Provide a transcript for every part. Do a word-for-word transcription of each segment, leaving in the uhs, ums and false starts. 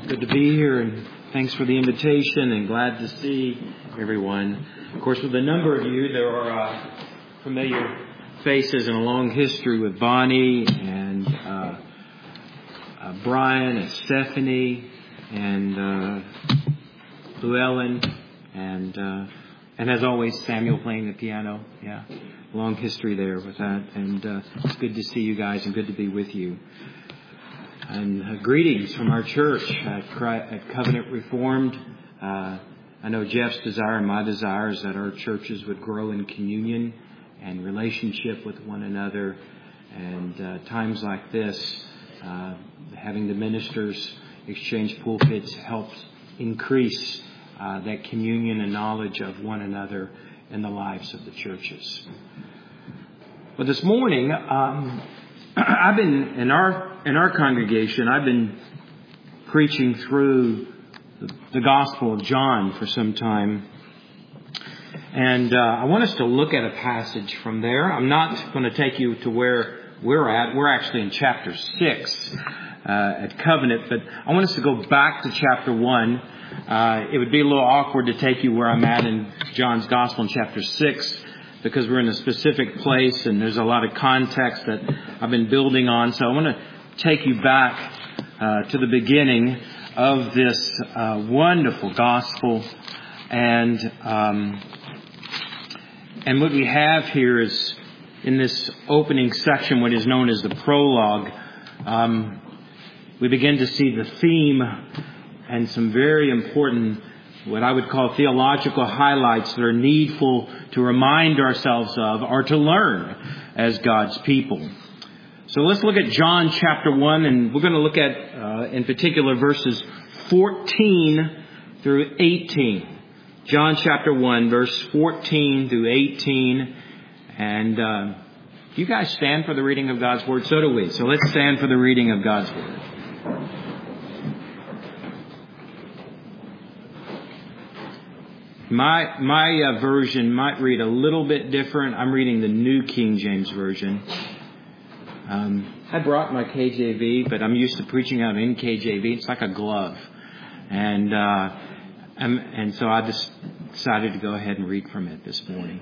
Good to be here, and thanks for the invitation, and glad to see everyone. Of course, with a number of you, there are uh, familiar faces and a long history with Bonnie and uh, uh, Brian and Stephanie and uh, Llewellyn and uh, and as always, Samuel playing the piano. Yeah, long history there with that, and uh, it's good to see you guys and good to be with you. And uh, greetings from our church at, at Covenant Reformed. Uh, I know Jeff's desire and my desire is that our churches would grow in communion and relationship with one another. And uh, times like this, uh, having the ministers exchange pulpits helps increase uh, that communion and knowledge of one another in the lives of the churches. But this morning, um, I've been in our in our congregation. I've been preaching through the, the Gospel of John for some time, and uh, I want us to look at a passage from there. I'm not going to take you to where we're at. We're actually in chapter six uh, at Covenant, but I want us to go back to chapter one. Uh, it would be a little awkward to take you where I'm at in John's Gospel in chapter six. Because we're in a specific place and there's a lot of context that I've been building on. So I want to take you back uh, to the beginning of this uh, wonderful gospel. And um, and what we have here is in this opening section, what is known as the prologue, um, we begin to see the theme and some very important what I would call theological highlights that are needful to remind ourselves of or to learn as God's people. So let's look at John chapter one, and we're going to look at, uh, in particular, verses fourteen through eighteen. John chapter one, verse fourteen through eighteen. And uh, do you guys stand for the reading of God's Word? So do we. So let's stand for the reading of God's Word. My my uh, version might read a little bit different. I'm reading the New King James Version. Um, I brought my K J V, but I'm used to preaching out in K J V. It's like a glove. And uh, and, and so I just decided to go ahead and read from it this morning.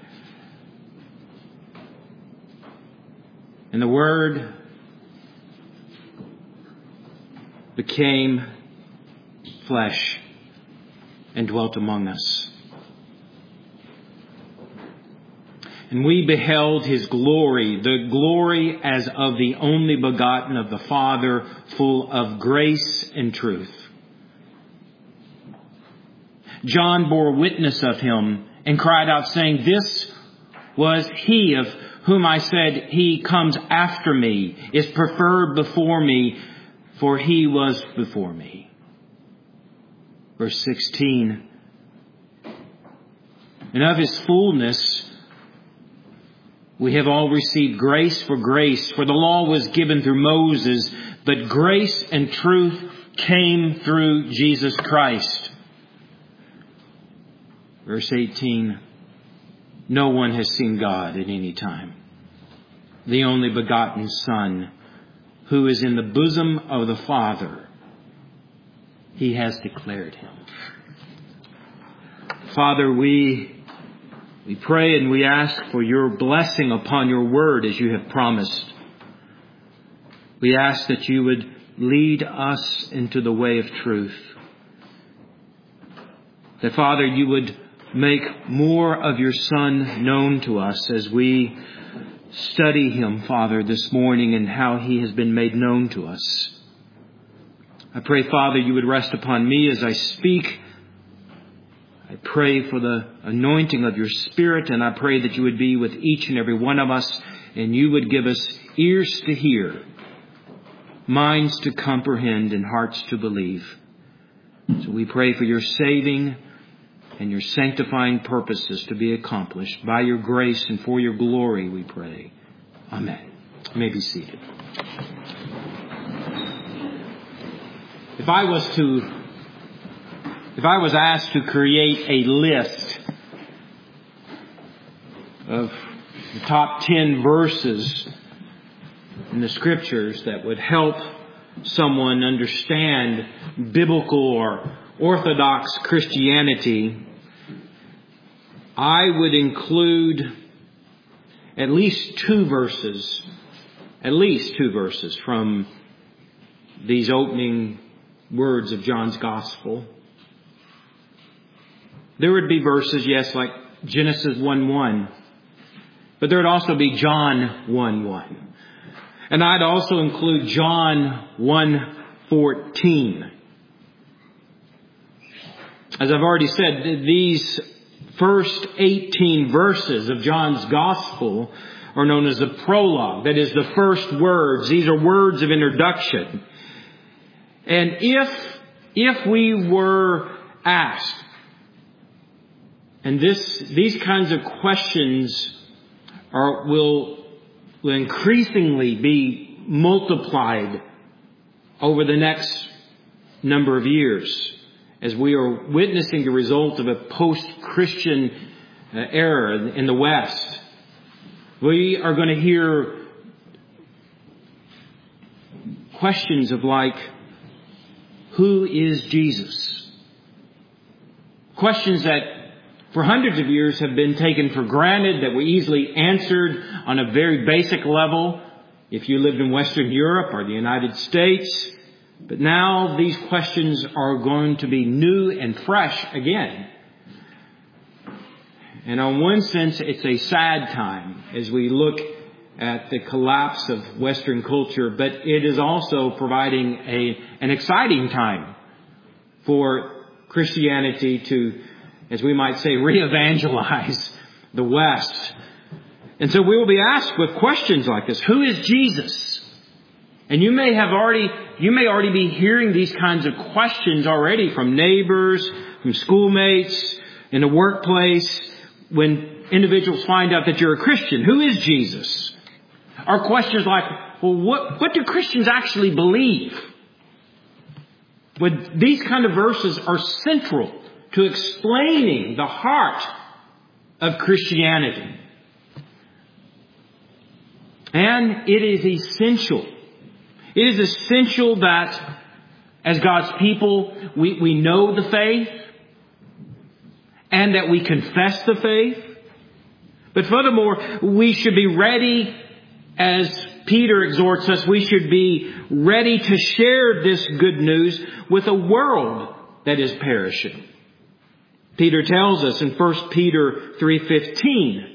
And the Word became flesh and dwelt among us. And we beheld His glory, the glory as of the only begotten of the Father, full of grace and truth. John bore witness of Him and cried out, saying, "This was He of whom I said, He comes after me, is preferred before me, for He was before me." Verse sixteen, and of His fullness we have all received grace for grace, for the law was given through Moses, but grace and truth came through Jesus Christ. Verse eighteen, no one has seen God at any time. The only begotten Son, who is in the bosom of the Father, He has declared Him. Father, we we pray and we ask for your blessing upon your word as you have promised. We ask that you would lead us into the way of truth. That, Father, you would make more of your Son known to us as we study Him, Father, this morning and how He has been made known to us. I pray, Father, you would rest upon me as I speak. I pray for the anointing of your Spirit, and I pray that you would be with each and every one of us, and you would give us ears to hear, minds to comprehend, and hearts to believe. So we pray for your saving and your sanctifying purposes to be accomplished by your grace and for your glory, we pray. Amen. You may be seated. If I was to, if I was asked to create a list of the top ten verses in the Scriptures that would help someone understand biblical or Orthodox Christianity, I would include at least two verses, at least two verses from these opening words of John's Gospel. There would be verses, yes, like Genesis one one, but there would also be John one one. And I'd also include John one fourteen. As I've already said, these first eighteen verses of John's Gospel are known as the prologue. That is the first words. These are words of introduction. And if, if we were asked, and this, these kinds of questions are, will, will increasingly be multiplied over the next number of years as we are witnessing the result of a post-Christian uh, era in the West. We are going to hear questions of like, who is Jesus? Questions that for hundreds of years have been taken for granted, that were easily answered on a very basic level if you lived in Western Europe or the United States. But now these questions are going to be new and fresh again. And on one sense, it's a sad time as we look at the collapse of Western culture, but it is also providing a, an exciting time for Christianity to, as we might say, re-evangelize the West. And so we will be asked with questions like this: who is Jesus? And you may have already, you may already be hearing these kinds of questions already from neighbors, from schoolmates, in the workplace, when individuals find out that you're a Christian. Who is Jesus? Or questions like, well, what, what do Christians actually believe? But these kind of verses are central to explaining the heart of Christianity. And it is essential. It is essential that as God's people, we, we know the faith and that we confess the faith. But furthermore, we should be ready, as Peter exhorts us, we should be ready to share this good news with a world that is perishing. Peter tells us in First Peter three fifteen,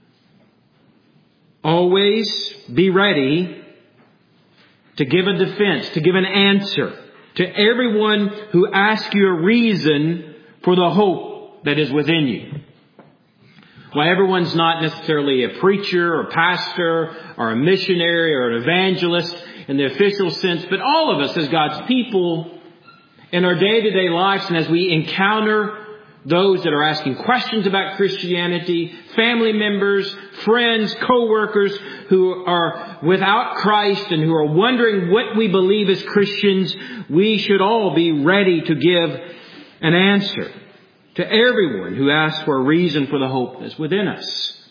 always be ready to give a defense, to give an answer to everyone who asks you a reason for the hope that is within you. Well, everyone's not necessarily a preacher or pastor or a missionary or an evangelist in the official sense, but all of us as God's people in our day-to-day lives, and as we encounter those that are asking questions about Christianity, family members, friends, co-workers who are without Christ and who are wondering what we believe as Christians, we should all be ready to give an answer to everyone who asks for a reason for the hope that's within us.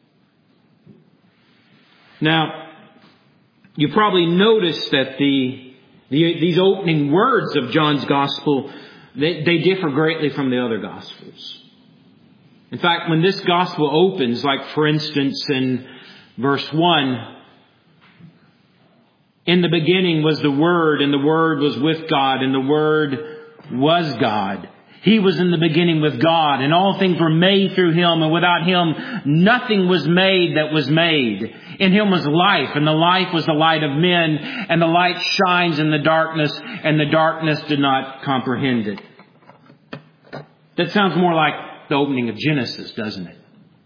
Now, you probably noticed that the, the these opening words of John's Gospel, They, they differ greatly from the other Gospels. In fact, when this Gospel opens, like for instance in verse one, in the beginning was the Word, and the Word was with God, and the Word was God. He was in the beginning with God, and all things were made through Him, and without Him nothing was made that was made. In Him was life, and the life was the light of men, and the light shines in the darkness, and the darkness did not comprehend it. That sounds more like the opening of Genesis, doesn't it?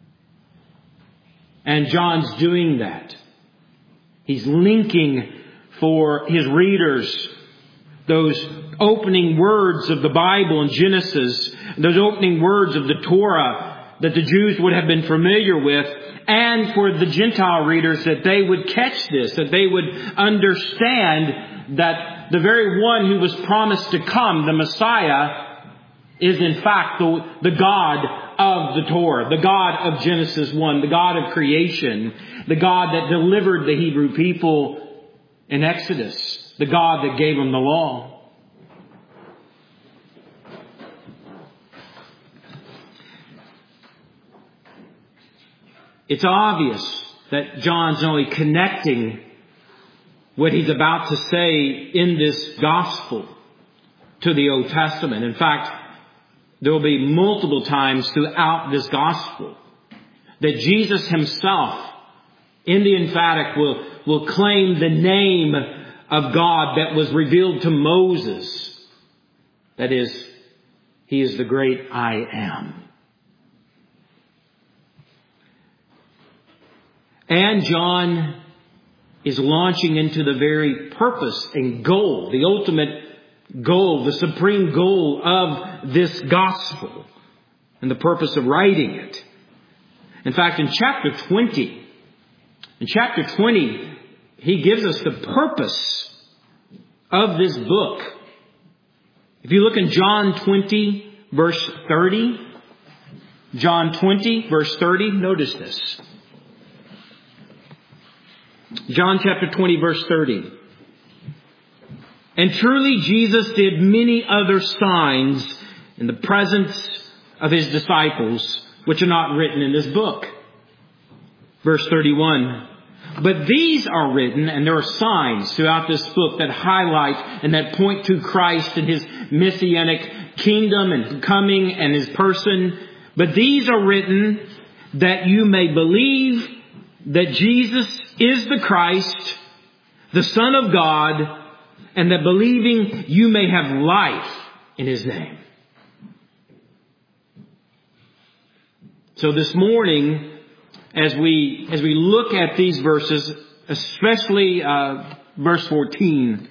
And John's doing that. He's linking for his readers those opening words of the Bible in Genesis, those opening words of the Torah that the Jews would have been familiar with, and for the Gentile readers that they would catch this, that they would understand that the very one who was promised to come, the Messiah, is in fact the, the God of the Torah, the God of Genesis one, the God of creation, the God that delivered the Hebrew people in Exodus. the God that gave them the law. It's obvious that John's only connecting what he's about to say in this gospel to the Old Testament. In fact, there will be multiple times throughout this gospel that Jesus himself, in the emphatic, will, will claim the name of God that was revealed to Moses. That is, he is the great I am. And John is launching into the very purpose and goal, the ultimate goal, the supreme goal of this gospel and the purpose of writing it. In fact, in chapter twenty, in chapter twenty, he gives us the purpose of this book. If you look in John twenty, verse thirty, John twenty, verse thirty, notice this. John chapter twenty, verse thirty. And truly Jesus did many other signs in the presence of his disciples, which are not written in this book. Verse thirty-one. But these are written, and there are signs throughout this book that highlight and that point to Christ and his messianic kingdom and coming and his person. But these are written that you may believe that Jesus is the Christ, the Son of God, and that believing you may have life in his name. So this morning, as we as we look at these verses, especially uh, verse fourteen,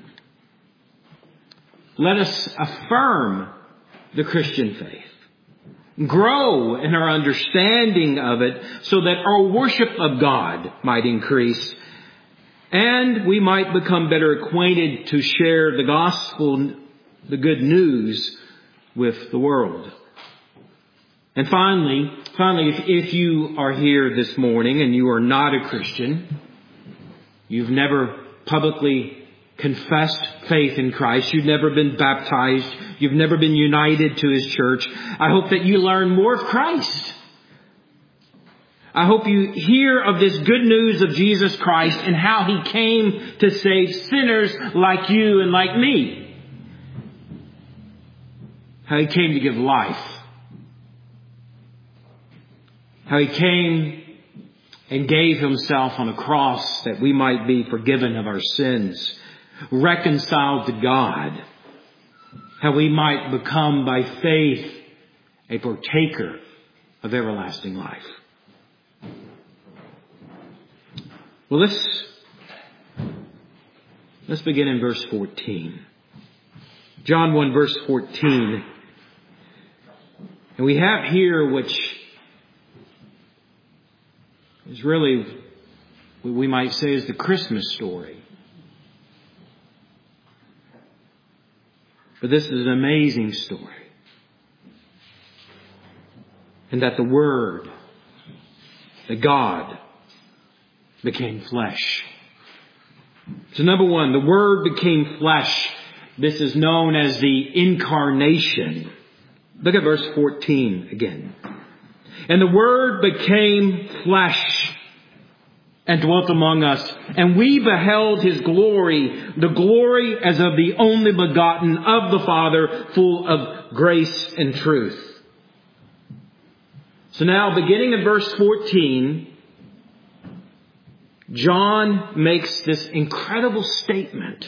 let us affirm the Christian faith. Grow in our understanding of it so that our worship of God might increase and we might become better acquainted to share the gospel, the good news with the world. And finally, finally, if, if you are here this morning and you are not a Christian, you've never publicly confessed faith in Christ, you've never been baptized, you've never been united to his church, I hope that you learn more of Christ. I hope you hear of this good news of Jesus Christ and how he came to save sinners like you and like me. How he came to give life. How he came and gave himself on a cross that we might be forgiven of our sins, reconciled to God. How we might become by faith a partaker of everlasting life. Well, let's, let's begin in verse fourteen. John one, verse fourteen. And we have here which is really, what we might say, is the Christmas story. But this is an amazing story. And that the Word, that God, became flesh. So number one, the Word became flesh. This is known as the incarnation. Look at verse fourteen again. And the Word became flesh and dwelt among us. And we beheld his glory, the glory as of the only begotten of the Father, full of grace and truth. So now, beginning in verse fourteen, John makes this incredible statement.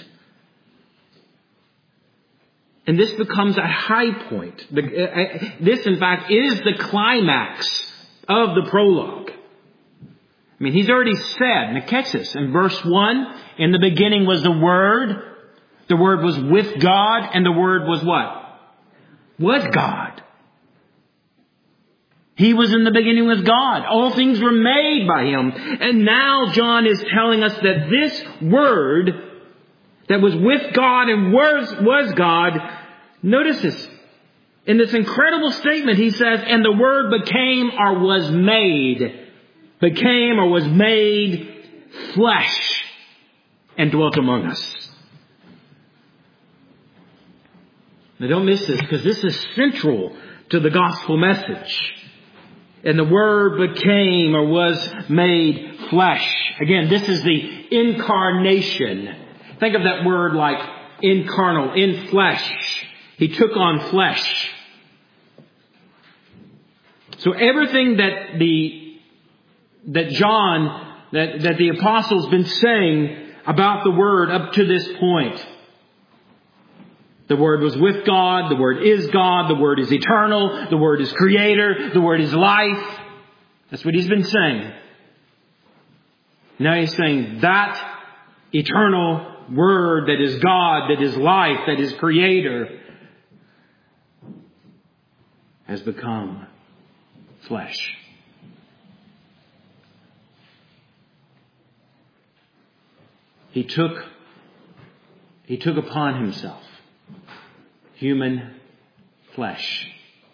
And this becomes a high point. This, in fact, is the climax of the prologue. I mean, he's already said, now catch this, in verse one, in the beginning was the Word. The Word was with God, and the Word was what? Was God. He was in the beginning with God. All things were made by him. And now John is telling us that this Word that was with God and was, was God, notice this. In this incredible statement, he says, and the Word became or was made, became or was made flesh and dwelt among us. Now don't miss this, because this is central to the gospel message. And the Word became or was made flesh. Again, this is the incarnation. Think of that word like incarnal, in flesh. He took on flesh. So everything that the that John, that, that the apostle's been saying about the Word up to this point. The Word was with God. The Word is God. The Word is eternal. The Word is creator. The Word is life. That's what he's been saying. Now he's saying that eternal Word that is God, that is life, that is creator, has become flesh. He took, he took upon himself human flesh.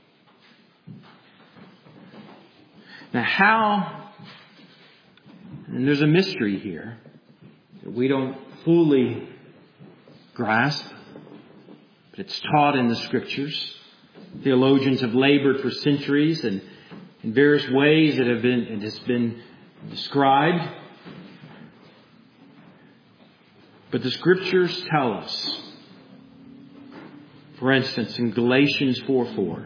Now how, and there's a mystery here that we don't fully grasp, but it's taught in the Scriptures. Theologians have labored for centuries and in various ways that have been, it has been described. But the Scriptures tell us, for instance, in Galatians four four,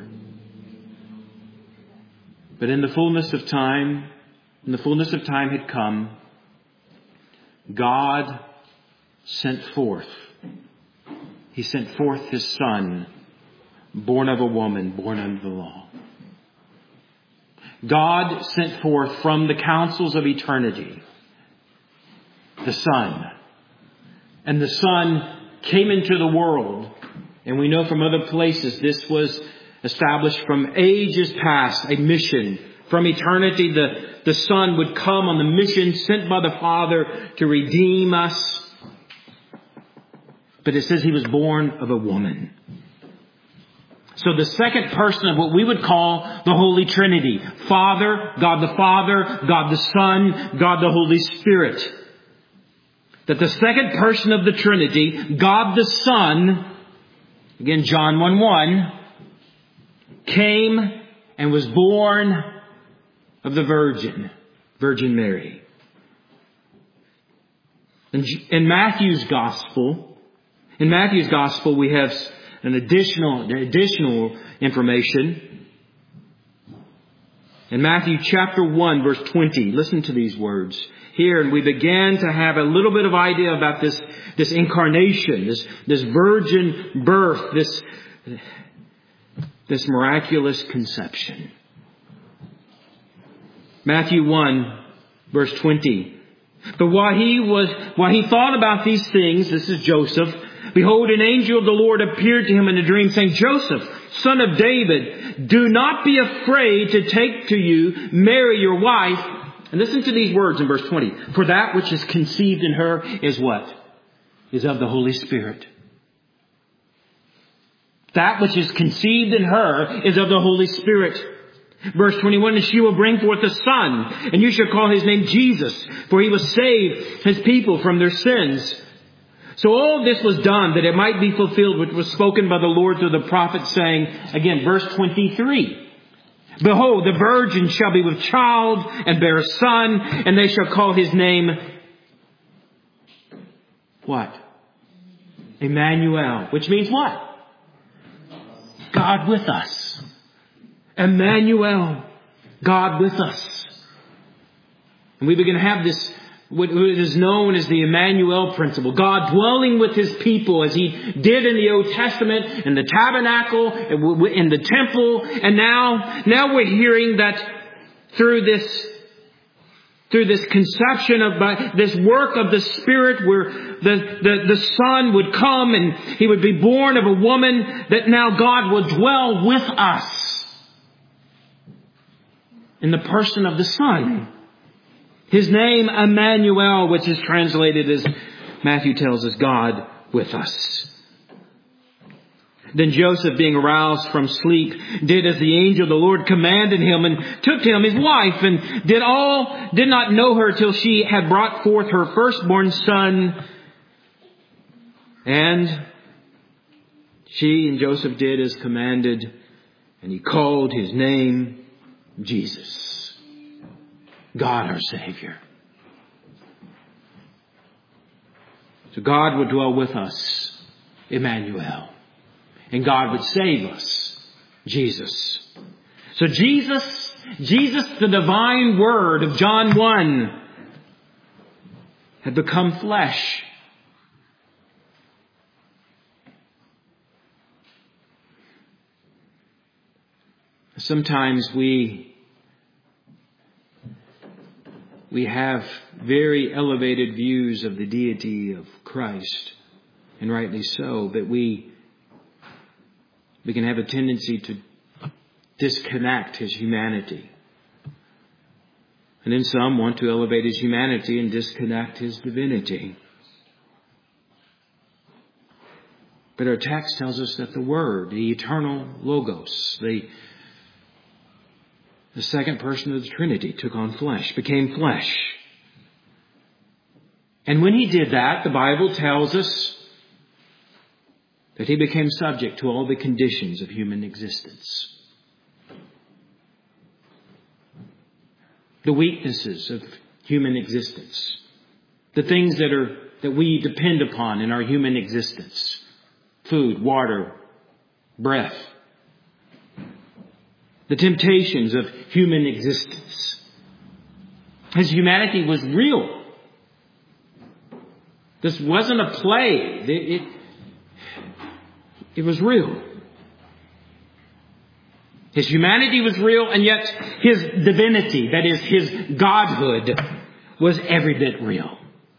but in the fullness of time, when the fullness of time had come, God sent forth. He sent forth His Son, born of a woman, born under the law. God sent forth from the councils of eternity the Son. And the Son came into the world. And we know from other places this was established from ages past, a mission. From eternity, the, the Son would come on the mission sent by the Father to redeem us. But it says He was born of a woman. So the second person of what we would call the Holy Trinity. Father, God the Father, God the Son, God the Holy Spirit. That the second person of the Trinity, God the Son, again John one one, came and was born of the Virgin, Virgin Mary. In, in Matthew's Gospel, in Matthew's Gospel we have an additional, additional information. In Matthew chapter one verse twenty, listen to these words. Here, and we began to have a little bit of idea about this, this incarnation, this, this virgin birth, this, this miraculous conception. Matthew one, verse twenty. But while he was, while he thought about these things, this is Joseph, behold, an angel of the Lord appeared to him in a dream, saying, Joseph, son of David, do not be afraid to take to you Mary, your wife. And listen to these words in verse twenty. For that which is conceived in her is what? Is of the Holy Spirit. That which is conceived in her is of the Holy Spirit. Verse twenty-one, and she will bring forth a son, and you shall call his name Jesus, for he will save his people from their sins. So all this was done that it might be fulfilled which was spoken by the Lord through the prophet, saying, again, verse twenty-three, behold, the virgin shall be with child and bear a son, and they shall call his name what? Emmanuel, which means what? God with us. Emmanuel, God with us. And we begin to have this, what is known as the Emmanuel principle. God dwelling with His people as He did in the Old Testament, in the tabernacle, in the temple. And now, now we're hearing that through this, through this conception of by this work of the Spirit, where the, the, the Son would come and He would be born of a woman, that now God will dwell with us in the person of the Son. His name, Emmanuel, which is translated as Matthew tells us, God with us. Then Joseph, being aroused from sleep, did as the angel of the Lord commanded him, and took to him his wife, and did all, did not know her till she had brought forth her firstborn son. And She and Joseph did as commanded, and he called his name Jesus, God our Savior. So God would dwell with us, Emmanuel, and God would save us, Jesus. So Jesus, Jesus, the divine Word of John one, had become flesh. Sometimes we we have very elevated views of the deity of Christ, and rightly so, but we we can have a tendency to disconnect his humanity. And then some want to elevate his humanity and disconnect his divinity. But our text tells us that the Word, the eternal Logos, the The second person of the Trinity, took on flesh, became flesh. And when he did that, the Bible tells us that he became subject to all the conditions of human existence. The weaknesses of human existence. The things that are that we depend upon in our human existence. Food, water, breath. The temptations of human existence. His humanity was real. This wasn't a play. It, it, it was real. His humanity was real, and yet his divinity, that is, his godhood, was every bit real.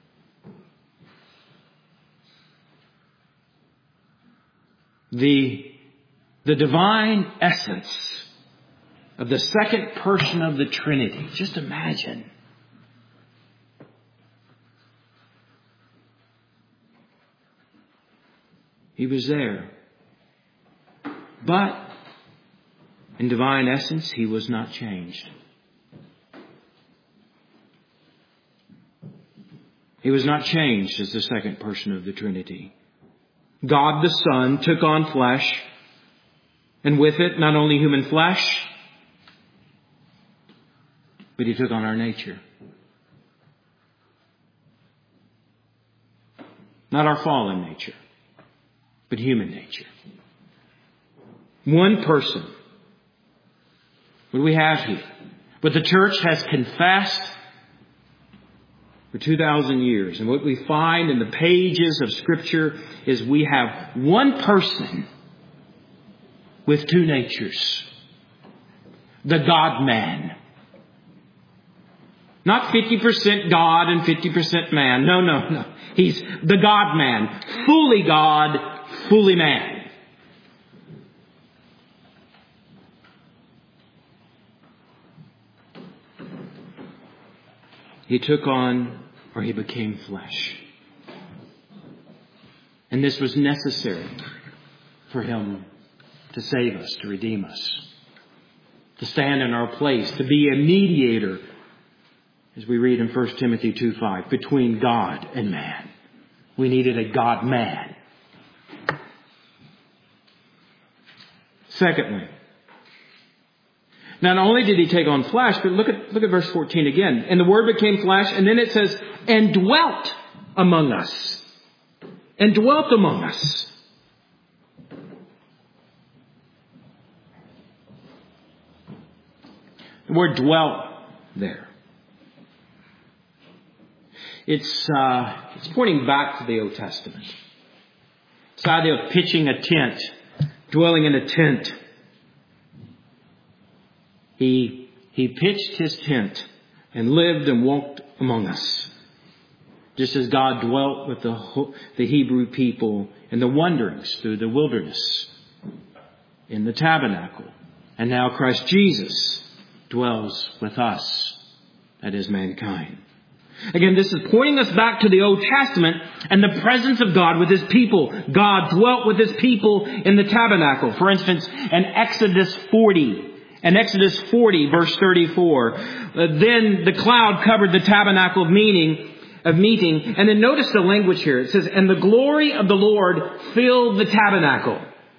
The, the divine essence of the second person of the Trinity. Just imagine. He was there. But in divine essence, he was not changed. He was not changed as the second person of the Trinity. God the Son took on flesh, and with it not only human flesh, but he took on our nature. Not our fallen nature, but human nature. One person. What do we have here? What the church has confessed for two thousand years. And what we find in the pages of Scripture is we have one person with two natures. The God-man. Not fifty percent God and fifty percent man. No, no, no. He's the God-man. Fully God, fully man. He took on, or he became flesh. And this was necessary for him to save us, to redeem us, to stand in our place, to be a mediator, as we read in First Timothy two five, between God and man. We needed a God-man. Secondly, not only did he take on flesh, but look at look at verse fourteen again. And the Word became flesh, and then it says, and dwelt among us. And dwelt among us. The word dwelt there. It's uh, it's pointing back to the Old Testament. It's the idea of pitching a tent, dwelling in a tent. He he pitched his tent and lived and walked among us, just as God dwelt with the the Hebrew people in the wanderings through the wilderness, in the tabernacle, and now Christ Jesus dwells with us, that is mankind. Again, this is pointing us back to the Old Testament and the presence of God with His people. God dwelt with His people in the tabernacle. For instance, in Exodus forty. In Exodus forty, verse thirty-four. Uh, then the cloud covered the tabernacle of meeting, of meeting. And then notice the language here. It says, and the glory of the Lord filled the tabernacle.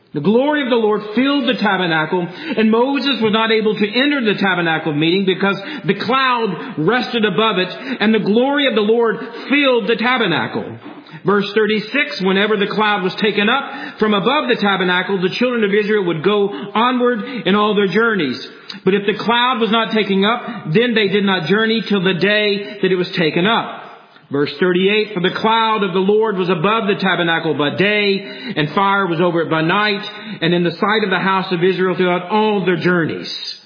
The glory of the Lord filled the tabernacle, and Moses was not able to enter the tabernacle of meeting because the cloud rested above it, and the glory of the Lord filled the tabernacle. Verse thirty-six, whenever the cloud was taken up from above the tabernacle, the children of Israel would go onward in all their journeys. But if the cloud was not taken up, then they did not journey till the day that it was taken up. Verse thirty-eight, for the cloud of the Lord was above the tabernacle by day, and fire was over it by night, and in the sight of the house of Israel throughout all their journeys.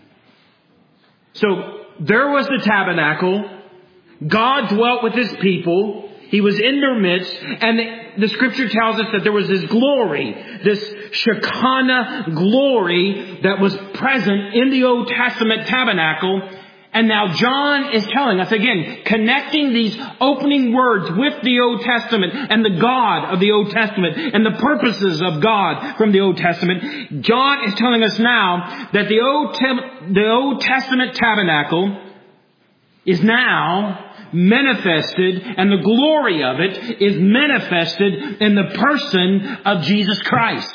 So there was the tabernacle. God dwelt with His people. He was in their midst, and the Scripture tells us that there was this glory, this Shekinah glory that was present in the Old Testament tabernacle. And now John is telling us, again, connecting these opening words with the Old Testament and the God of the Old Testament and the purposes of God from the Old Testament. John is telling us now that the Old, Te- the Old Testament tabernacle is now manifested, and the glory of it is manifested in the person of Jesus Christ.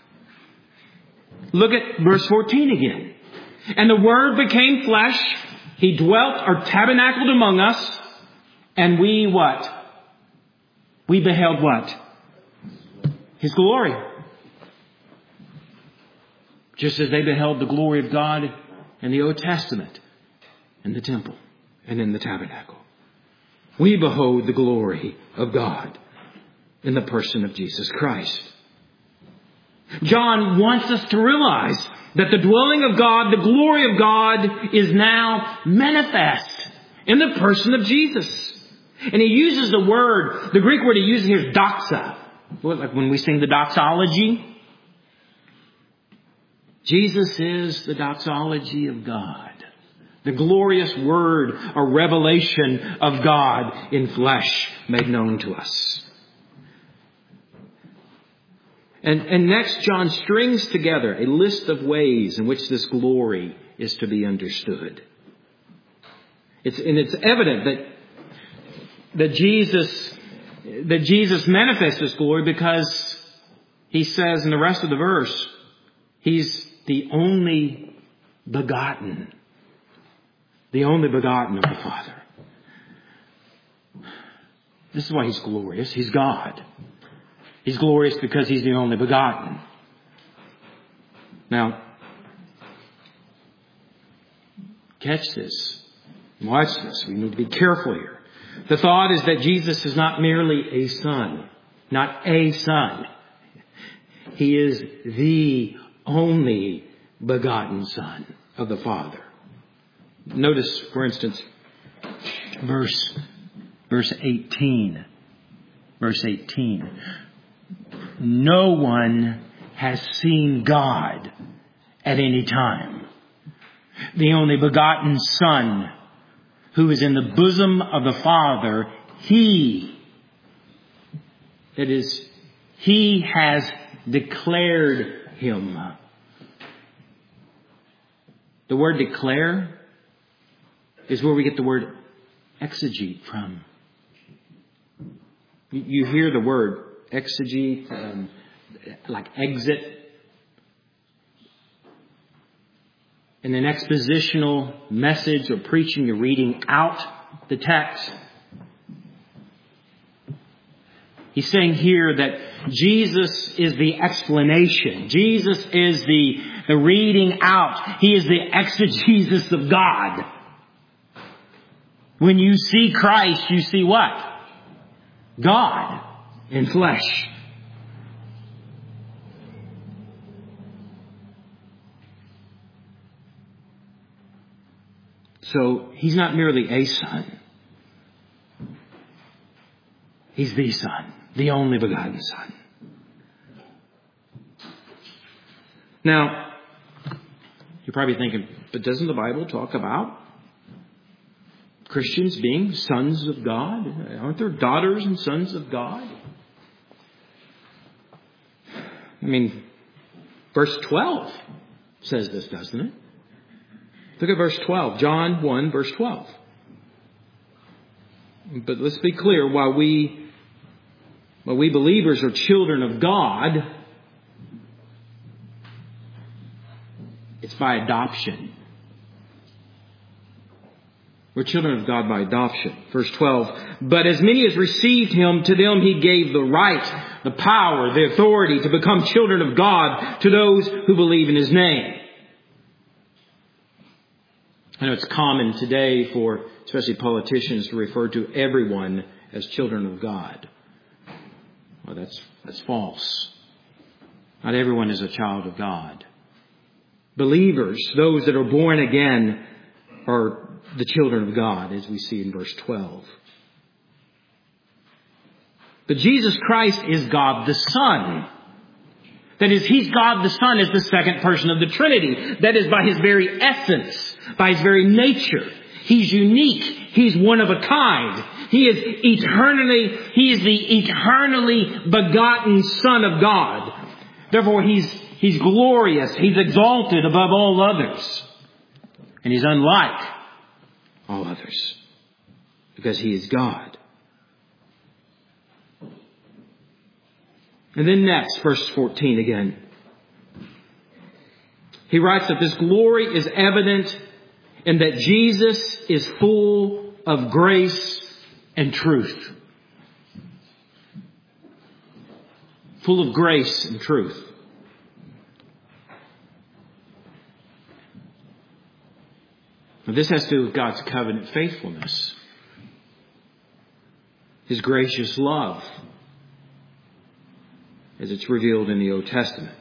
Look at verse fourteen again. And the Word became flesh. He dwelt or tabernacled among us. And we what? We beheld what? His glory. Just as they beheld the glory of God in the Old Testament, in the temple and in the tabernacle. We behold the glory of God in the person of Jesus Christ. John wants us to realize that the dwelling of God, the glory of God, is now manifest in the person of Jesus. And he uses the word, the Greek word he uses here is doxa. Like when we sing the doxology. Jesus is the doxology of God. The glorious word or revelation of God in flesh made known to us. And, and next, John strings together a list of ways in which this glory is to be understood. It's, and it's evident that, that Jesus, that Jesus manifests this glory because he says in the rest of the verse, He's the only begotten. The only begotten of the Father. This is why He's glorious. He's God. He's glorious because He's the only begotten. Now, catch this. Watch this. We need to be careful here. The thought is that Jesus is not merely a son. Not a son. He is the only begotten Son of the Father. Notice, for instance, verse, verse eighteen. Verse eighteen. No one has seen God at any time. The only begotten Son, who is in the bosom of the Father, He, that is, He has declared Him. The word declare is where we get the word exegete from. You hear the word exegete, um, like exit. In an expositional message or preaching, you're reading out the text. He's saying here that Jesus is the explanation. Jesus is the, the reading out. He is the exegesis of God. When you see Christ, you see what? God in flesh. So He's not merely a son. He's the Son, the only begotten Son. Now, you're probably thinking, but doesn't the Bible talk about Christians being sons of God? Aren't there daughters and sons of God? I mean, verse twelve says this, doesn't it? Look at verse twelve. John one, verse twelve. But let's be clear, while we, while we believers are children of God, It's by adoption. We're children of God by adoption. Verse twelve, but as many as received Him, to them He gave the right, the power, the authority to become children of God, to those who believe in His name. I know it's common today for especially politicians to refer to everyone as children of God. Well, that's, that's false. Not everyone is a child of God. Believers, those that are born again, are the children of God, as we see in verse twelve. But Jesus Christ is God the Son. That is, He's God the Son as the second person of the Trinity. That is, by His very essence, by His very nature. He's unique. He's one of a kind. He is eternally, He is the eternally begotten Son of God. Therefore, He's, He's glorious. He's exalted above all others. And He's unlike all others. Because He is God. And then next, verse fourteen again. He writes that this glory is evident in that Jesus is full of grace and truth. Full of grace and truth. Now, this has to do with God's covenant faithfulness. His gracious love, as it's revealed in the Old Testament.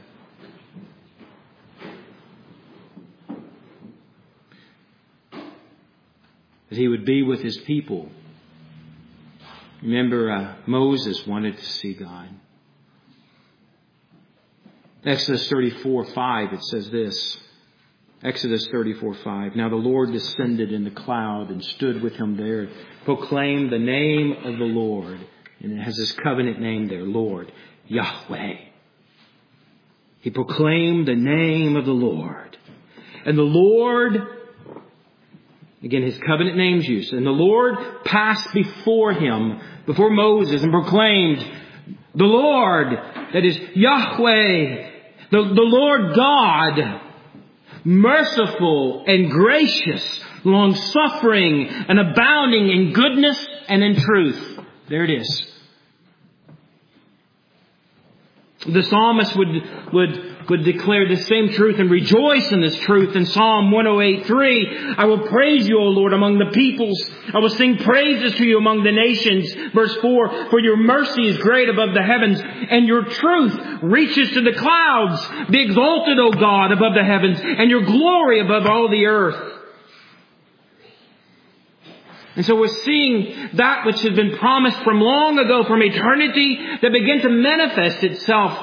That He would be with His people. Remember, uh, Moses wanted to see God. Exodus thirty-four five, it says this. Exodus thirty-four five. Now the Lord descended in the cloud and stood with him there, proclaimed the name of the Lord. And it has this covenant name there, Lord, Yahweh. He proclaimed the name of the Lord. And the Lord, again, His covenant name's used. And the Lord passed before him, before Moses, and proclaimed, the Lord, that is Yahweh, the, the Lord God, merciful and gracious, long-suffering and abounding in goodness and in truth. There it is. The psalmist would, would, would declare the same truth and rejoice in this truth in Psalm one oh eight three. I will praise you, O Lord, among the peoples. I will sing praises to you among the nations. Verse four, for your mercy is great above the heavens, and your truth reaches to the clouds. Be exalted, O God, above the heavens, and your glory above all the earth. And so we're seeing that which has been promised from long ago, from eternity, that begin to manifest itself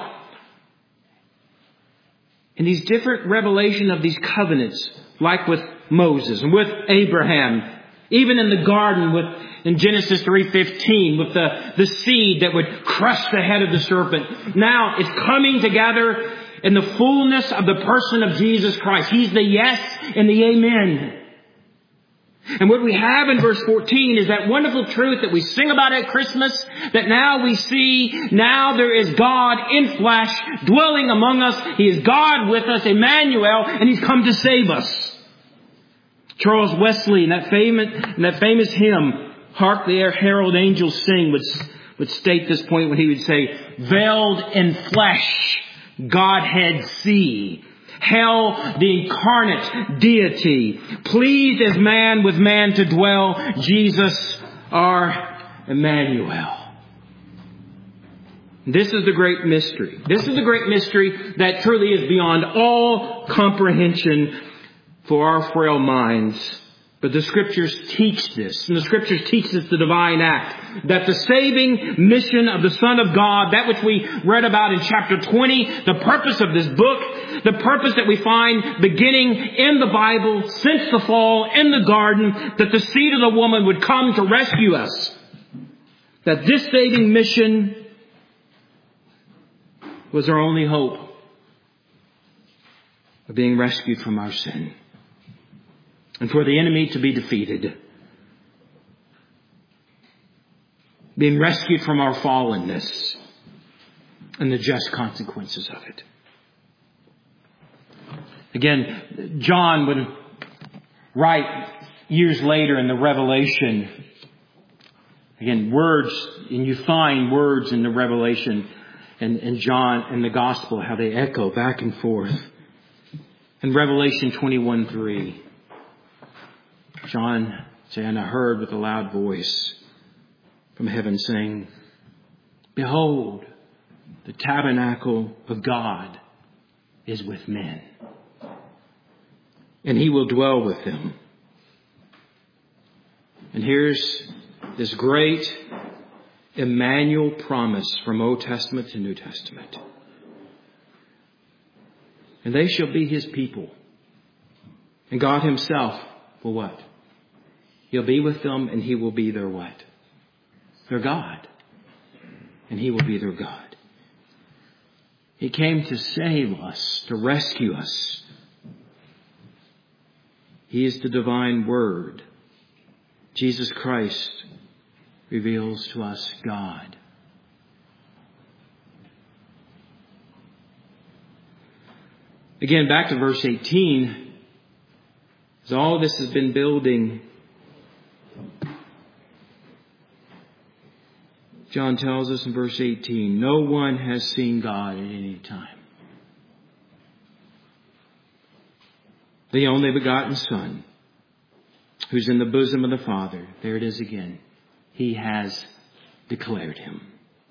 in these different revelation of these covenants, like with Moses and with Abraham, even in the garden with in Genesis three fifteen, with the, the seed that would crush the head of the serpent. Now it's coming together in the fullness of the person of Jesus Christ. He's the yes and the amen. And what we have in verse fourteen is that wonderful truth that we sing about at Christmas, that now we see, now there is God in flesh dwelling among us. He is God with us, Emmanuel, and He's come to save us. Charles Wesley, in that famous, in that famous hymn, Hark the Herald Angels Sing, would, would state this point when he would say, veiled in flesh, Godhead see. Hell, the incarnate deity, pleased as man with man to dwell, Jesus our Emmanuel. This is the great mystery. This is the great mystery that truly is beyond all comprehension for our frail minds. But the Scriptures teach this. And the Scriptures teach us the divine act. That the saving mission of the Son of God, that which we read about in chapter twenty, the purpose of this book, the purpose that we find beginning in the Bible since the fall in the garden, that the seed of the woman would come to rescue us. That this saving mission was our only hope of being rescued from our sin. And for the enemy to be defeated. Being rescued from our fallenness and the just consequences of it. Again, John would write years later in the Revelation. Again, words, and you find words in the Revelation and, and John and the Gospel, how they echo back and forth. In Revelation twenty-one three, John said, "And I heard with a loud voice from heaven saying, Behold, the tabernacle of God is with men, and He will dwell with them." And here's this great Emmanuel promise from Old Testament to New Testament. "And they shall be His people. And God Himself will" what? He'll be with them, and He will be their what? Their God. And He will be their God. He came to save us, to rescue us. He is the divine Word. Jesus Christ reveals to us God. Again, back to verse eighteen. As all this has been building, John tells us in verse eighteen, no one has seen God at any time. The only begotten Son, who's in the bosom of the Father, there it is again, He has declared Him.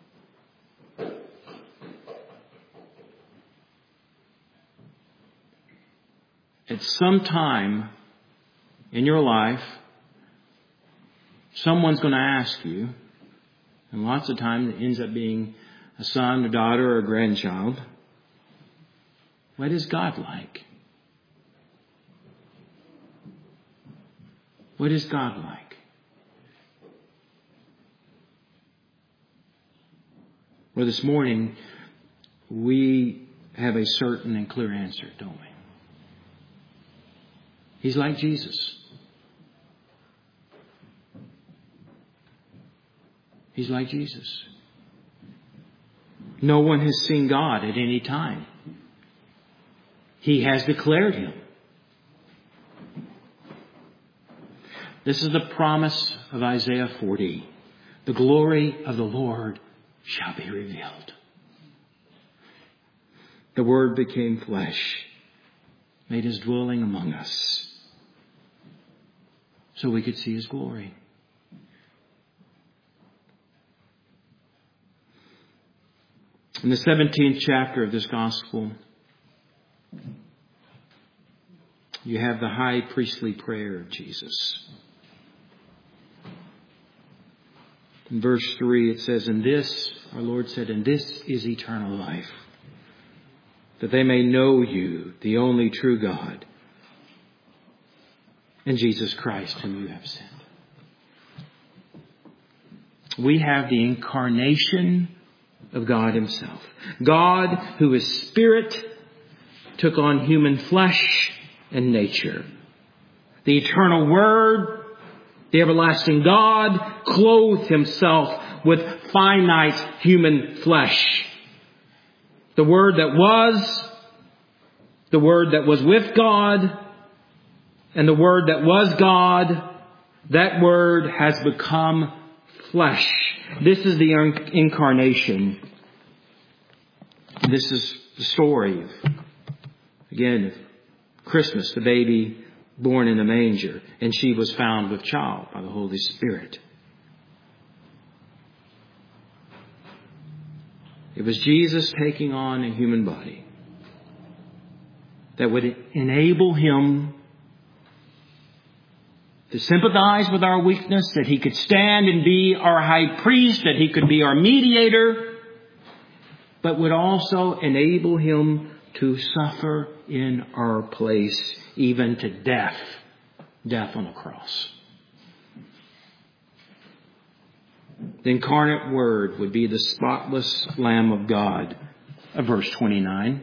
At some time in your life, someone's going to ask you, and lots of times it ends up being a son, a daughter, or a grandchild, what is God like? What is God like? Well, this morning, we have a certain and clear answer, don't we? He's like Jesus. He's like Jesus. No one has seen God at any time. He has declared Him. This is the promise of Isaiah forty. The glory of the Lord shall be revealed. The Word became flesh, made His dwelling among us, so we could see His glory. In the seventeenth chapter of this gospel, you have the high priestly prayer of Jesus. In verse three, it says, "And this," our Lord said, "and this is eternal life, that they may know you, the only true God, and Jesus Christ, whom you have sent." We have the incarnation of God Himself. God, who is Spirit, took on human flesh and nature. The eternal Word, the everlasting God, clothed Himself with finite human flesh. The Word that was, the Word that was with God, and the Word that was God, that Word has become flesh. This is the incarnation. This is the story of, again, of Christmas, the baby born in a manger, and she was found with child by the Holy Spirit. It was Jesus taking on a human body that would enable Him to sympathize with our weakness, that He could stand and be our high priest, that He could be our mediator, but would also enable Him to suffer in our place, even to death, death on a cross. The incarnate Word would be the spotless Lamb of God. Uh, verse twenty-nine.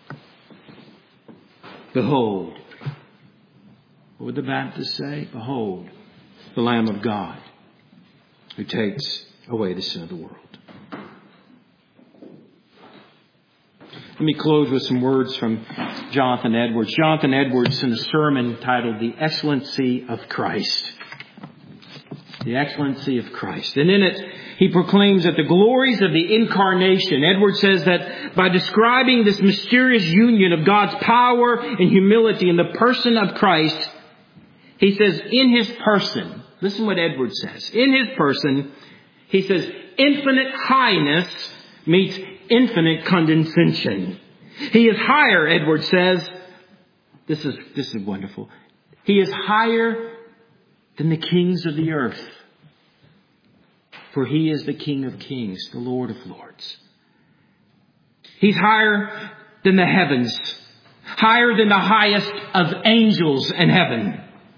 Behold. What would the Baptist say? Behold, the Lamb of God who takes away the sin of the world. Let me close with some words from Jonathan Edwards. Jonathan Edwards in a sermon titled The Excellency of Christ. The Excellency of Christ. And in it, he proclaims that the glories of the incarnation. Edwards says that by describing this mysterious union of God's power and humility in the person of Christ, he says, in his person, listen what Edwards says. In his person, he says, infinite highness meets infinite condescension. He is higher, Edwards says. This is, this is wonderful. He is higher than the kings of the earth. For he is the King of kings, the Lord of lords. He's higher than the heavens. Higher than the highest of angels in heaven.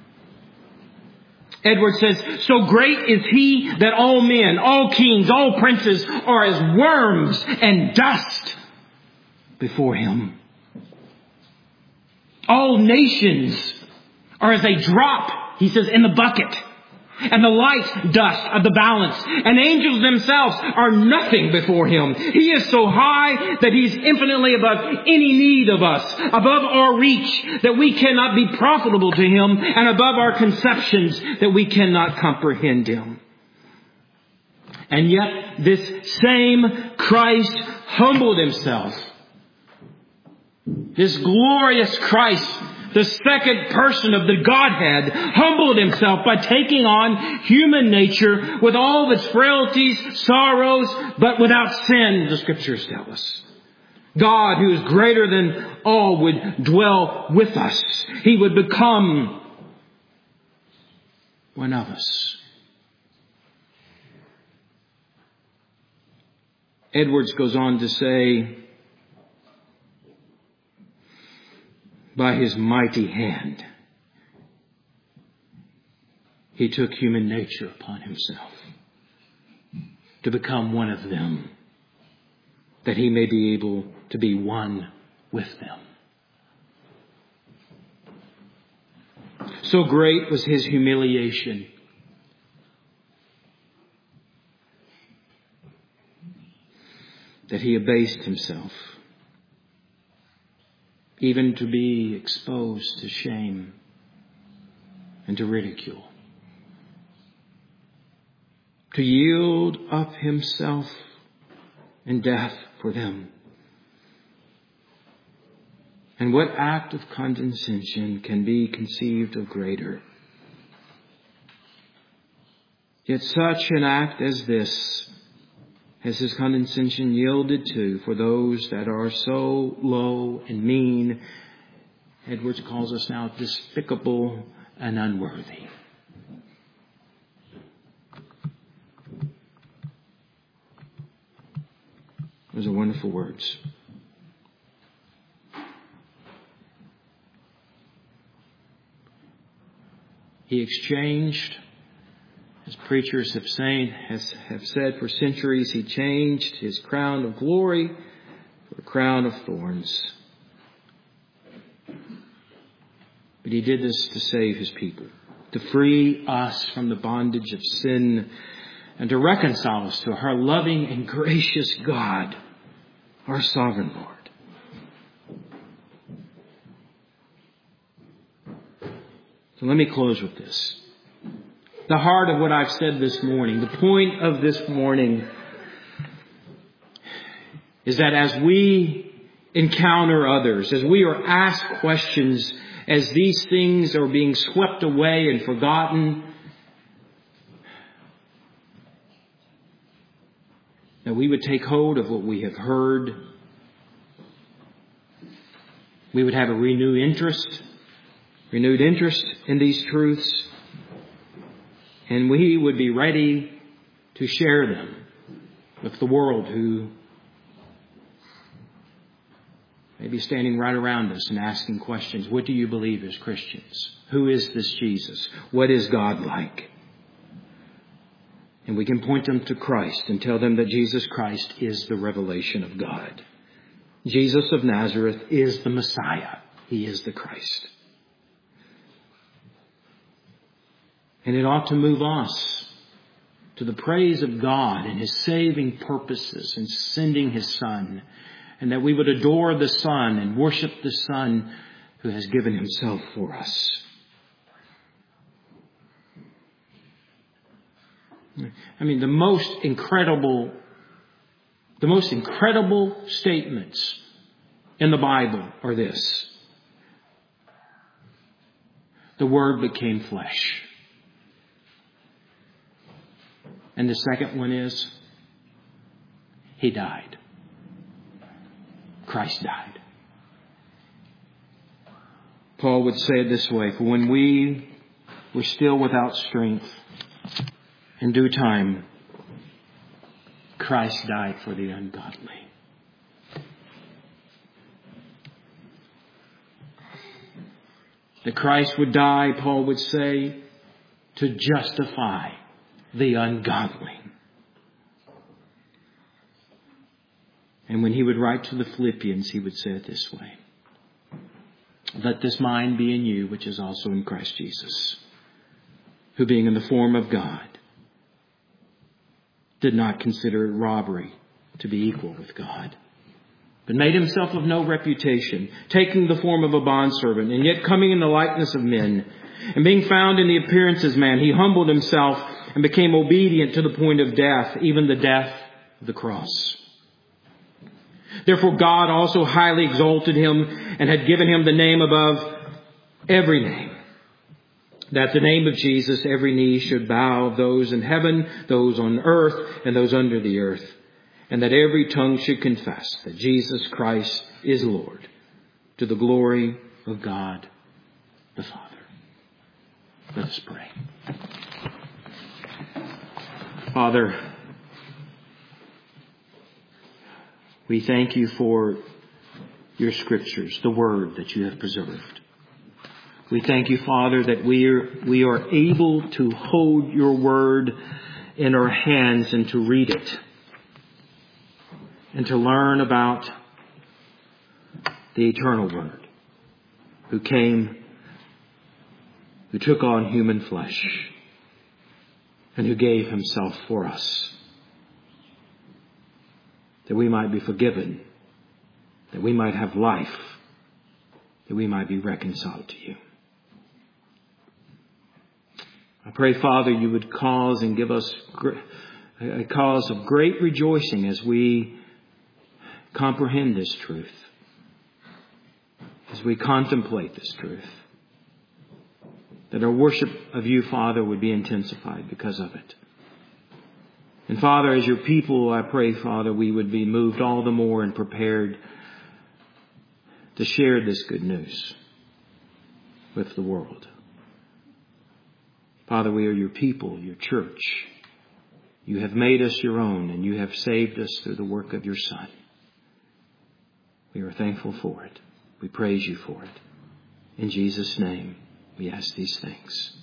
Edwards says, so great is he that all men, all kings, all princes are as worms and dust before him. All nations are as a drop, he says, in the bucket, and the light dust of the balance. And angels themselves are nothing before him. He is so high that he's infinitely above any need of us, above our reach, that we cannot be profitable to him, and above our conceptions, that we cannot comprehend him. And yet this same Christ humbled himself. This glorious Christ, the second person of the Godhead, humbled himself by taking on human nature with all of its frailties, sorrows, but without sin, the Scriptures tell us. God, who is greater than all, would dwell with us. He would become one of us. Edwards goes on to say, by his mighty hand, he took human nature upon himself to become one of them, that he may be able to be one with them. So great was his humiliation that he abased himself, even to be exposed to shame and to ridicule. To yield up himself in death for them. And what act of condescension can be conceived of greater? Yet such an act as this has his condescension yielded to for those that are so low and mean. Edwards calls us now despicable and unworthy. Those are wonderful words. He exchanged, as preachers have, saying, has, have said for centuries, he changed his crown of glory for a crown of thorns. But he did this to save his people, to free us from the bondage of sin, and to reconcile us to our loving and gracious God, our sovereign Lord. So let me close with this. The heart of what I've said this morning, the point of this morning, is that as we encounter others, as we are asked questions, as these things are being swept away and forgotten, that we would take hold of what we have heard. We would have a renewed interest, renewed interest in these truths. And we would be ready to share them with the world who may be standing right around us and asking questions. What do you believe as Christians? Who is this Jesus? What is God like? And we can point them to Christ and tell them that Jesus Christ is the revelation of God. Jesus of Nazareth is the Messiah. He is the Christ. And it ought to move us to the praise of God and His saving purposes in sending His Son and that we would adore the Son and worship the Son who has given himself for us. I mean, the most incredible, the most incredible statements in the Bible are this. The Word became flesh. And the second one is, He died. Christ died. Paul would say it this way, for when we were still without strength, in due time, Christ died for the ungodly. That Christ would die, Paul would say, to justify the ungodly. And when he would write to the Philippians, he would say it this way. Let this mind be in you, which is also in Christ Jesus, who being in the form of God, did not consider it robbery to be equal with God, but made himself of no reputation, taking the form of a bondservant, and yet coming in the likeness of men. And being found in the appearance as man, he humbled himself and became obedient to the point of death, even the death of the cross. Therefore God also highly exalted him and had given him the name above every name, that the name of Jesus every knee should bow, of those in heaven, those on earth, and those under the earth, and that every tongue should confess that Jesus Christ is Lord, to the glory of God the Father. Let us pray. Father, we thank you for your scriptures, the word that you have preserved. We thank you, Father, that we are, we are able to hold your word in our hands and to read it and to learn about the eternal Word who came, who took on human flesh, and who gave himself for us, that we might be forgiven, that we might have life, that we might be reconciled to you. I pray, Father, you would cause and give us a cause of great rejoicing as we comprehend this truth, as we contemplate this truth, that our worship of you, Father, would be intensified because of it. And Father, as your people, I pray, Father, we would be moved all the more and prepared to share this good news with the world. Father, we are your people, your church. You have made us your own, and you have saved us through the work of your Son. We are thankful for it. We praise you for it. In Jesus' name, we ask these things.